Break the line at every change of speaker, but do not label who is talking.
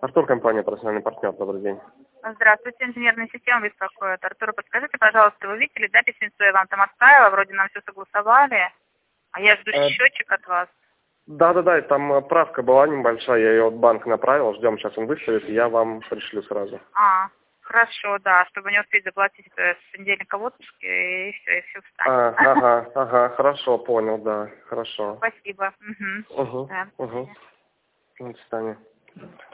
Артур, компания «Профессиональный партнер». Добрый день.
Здравствуйте, инженерная система беспокоит. Артур, подскажите, пожалуйста, вы видели, да, письмецо я вам там отправила, вроде нам все согласовали, а я жду счетчик от вас.
Да, там правка была небольшая, я ее от банка направил, ждем, сейчас он выставит, и я вам пришлю сразу.
Хорошо, да, чтобы не успеть заплатить с понедельника в отпуске, и все встанет.
Ага, хорошо, понял, да, хорошо.
Спасибо.
Угу.
Да.
До свидания.